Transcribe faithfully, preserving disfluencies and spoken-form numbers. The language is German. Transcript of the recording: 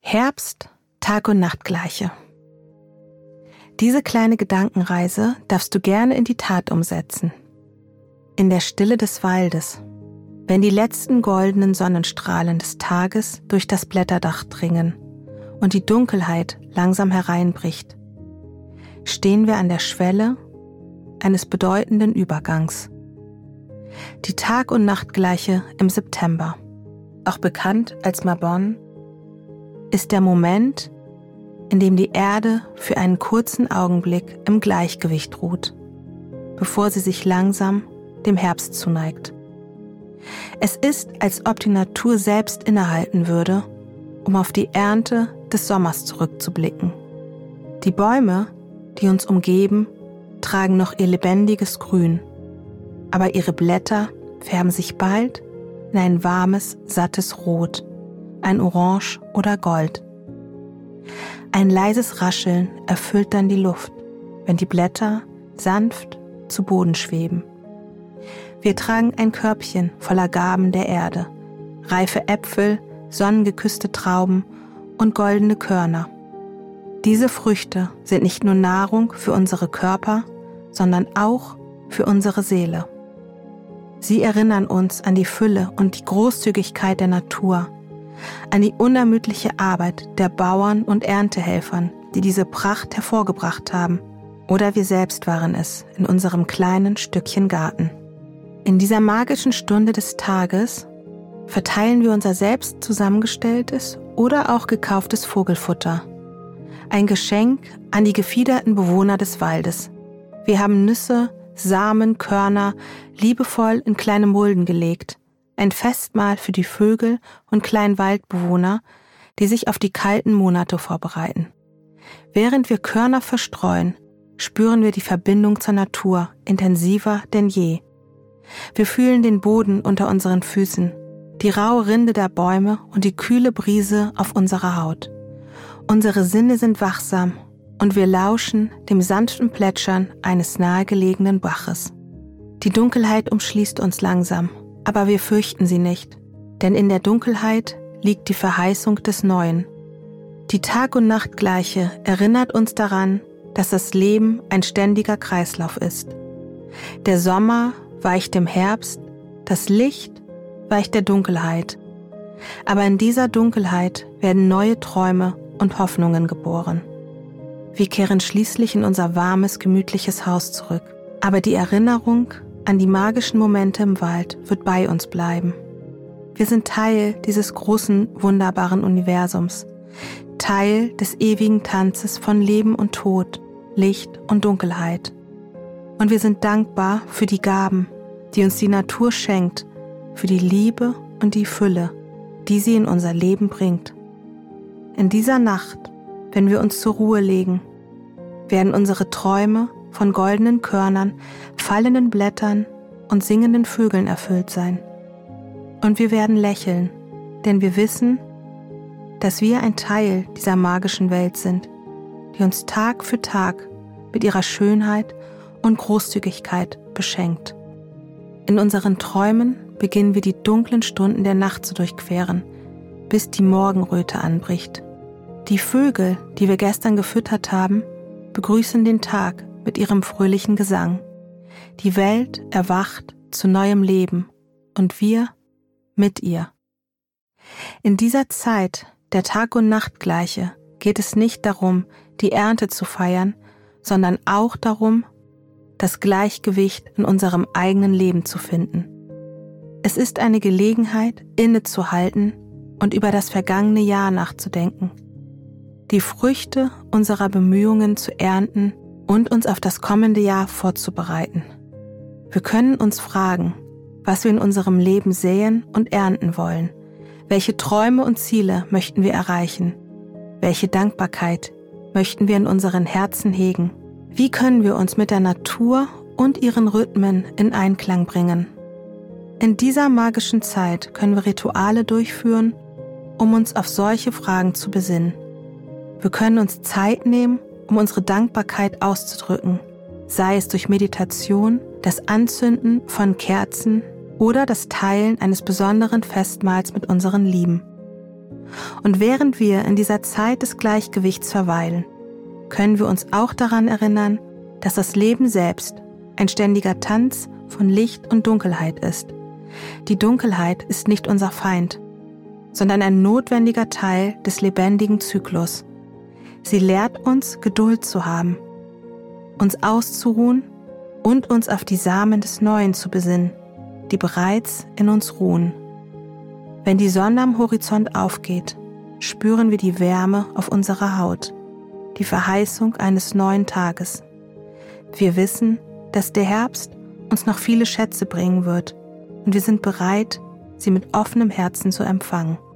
Herbst, Tag- und Nachtgleiche. Diese kleine Gedankenreise darfst du gerne in die Tat umsetzen. In der Stille des Waldes, wenn die letzten goldenen Sonnenstrahlen des Tages durch das Blätterdach dringen und die Dunkelheit langsam hereinbricht, stehen wir an der Schwelle eines bedeutenden Übergangs. Die Tag- und Nachtgleiche im September, auch bekannt als Mabon, ist der Moment, in dem die Erde für einen kurzen Augenblick im Gleichgewicht ruht, bevor sie sich langsam dem Herbst zuneigt. Es ist, als ob die Natur selbst innehalten würde, um auf die Ernte des Sommers zurückzublicken. Die Bäume, die uns umgeben, tragen noch ihr lebendiges Grün, aber ihre Blätter färben sich bald in ein warmes, sattes Rot, ein Orange oder Gold. Ein leises Rascheln erfüllt dann die Luft, wenn die Blätter sanft zu Boden schweben. Wir tragen ein Körbchen voller Gaben der Erde, reife Äpfel, sonnengeküsste Trauben und goldene Körner. Diese Früchte sind nicht nur Nahrung für unsere Körper, sondern auch für unsere Seele. Sie erinnern uns an die Fülle und die Großzügigkeit der Natur, an die unermüdliche Arbeit der Bauern und Erntehelfern, die diese Pracht hervorgebracht haben. Oder wir selbst waren es in unserem kleinen Stückchen Garten. In dieser magischen Stunde des Tages verteilen wir unser selbst zusammengestelltes oder auch gekauftes Vogelfutter. Ein Geschenk an die gefiederten Bewohner des Waldes. Wir haben Nüsse, Samen, Körner liebevoll in kleine Mulden gelegt. Ein Festmahl für die Vögel und kleinen Waldbewohner, die sich auf die kalten Monate vorbereiten. Während wir Körner verstreuen, spüren wir die Verbindung zur Natur intensiver denn je. Wir fühlen den Boden unter unseren Füßen, die raue Rinde der Bäume und die kühle Brise auf unserer Haut. Unsere Sinne sind wachsam und wir lauschen dem sanften Plätschern eines nahegelegenen Baches. Die Dunkelheit umschließt uns langsam, aber wir fürchten sie nicht, denn in der Dunkelheit liegt die Verheißung des Neuen. Die Tag- und Nachtgleiche erinnert uns daran, dass das Leben ein ständiger Kreislauf ist. Der Sommer weicht dem Herbst, das Licht weicht der Dunkelheit. Aber in dieser Dunkelheit werden neue Träume und Hoffnungen geboren. Wir kehren schließlich in unser warmes, gemütliches Haus zurück. Aber die Erinnerung an die magischen Momente im Wald wird bei uns bleiben. Wir sind Teil dieses großen, wunderbaren Universums, Teil des ewigen Tanzes von Leben und Tod, Licht und Dunkelheit. Und wir sind dankbar für die Gaben, die uns die Natur schenkt, für die Liebe und die Fülle, die sie in unser Leben bringt. In dieser Nacht, wenn wir uns zur Ruhe legen, werden unsere Träume von goldenen Körnern, fallenden Blättern und singenden Vögeln erfüllt sein. Und wir werden lächeln, denn wir wissen, dass wir ein Teil dieser magischen Welt sind, die uns Tag für Tag mit ihrer Schönheit und Großzügigkeit beschenkt. In unseren Träumen beginnen wir die dunklen Stunden der Nacht zu durchqueren, bis die Morgenröte anbricht. Die Vögel, die wir gestern gefüttert haben, begrüßen den Tag mit ihrem fröhlichen Gesang. Die Welt erwacht zu neuem Leben und wir mit ihr. In dieser Zeit der Tag- und Nachtgleiche geht es nicht darum, die Ernte zu feiern, sondern auch darum, das Gleichgewicht in unserem eigenen Leben zu finden. Es ist eine Gelegenheit, innezuhalten und über das vergangene Jahr nachzudenken, die Früchte unserer Bemühungen zu ernten und uns auf das kommende Jahr vorzubereiten. Wir können uns fragen, was wir in unserem Leben säen und ernten wollen. Welche Träume und Ziele möchten wir erreichen? Welche Dankbarkeit möchten wir in unseren Herzen hegen? Wie können wir uns mit der Natur und ihren Rhythmen in Einklang bringen? In dieser magischen Zeit können wir Rituale durchführen, um uns auf solche Fragen zu besinnen. Wir können uns Zeit nehmen, um unsere Dankbarkeit auszudrücken, sei es durch Meditation, das Anzünden von Kerzen oder das Teilen eines besonderen Festmahls mit unseren Lieben. Und während wir in dieser Zeit des Gleichgewichts verweilen, können wir uns auch daran erinnern, dass das Leben selbst ein ständiger Tanz von Licht und Dunkelheit ist. Die Dunkelheit ist nicht unser Feind, sondern ein notwendiger Teil des lebendigen Zyklus. Sie lehrt uns, Geduld zu haben, uns auszuruhen und uns auf die Samen des Neuen zu besinnen, die bereits in uns ruhen. Wenn die Sonne am Horizont aufgeht, spüren wir die Wärme auf unserer Haut, die Verheißung eines neuen Tages. Wir wissen, dass der Herbst uns noch viele Schätze bringen wird und wir sind bereit, sie mit offenem Herzen zu empfangen.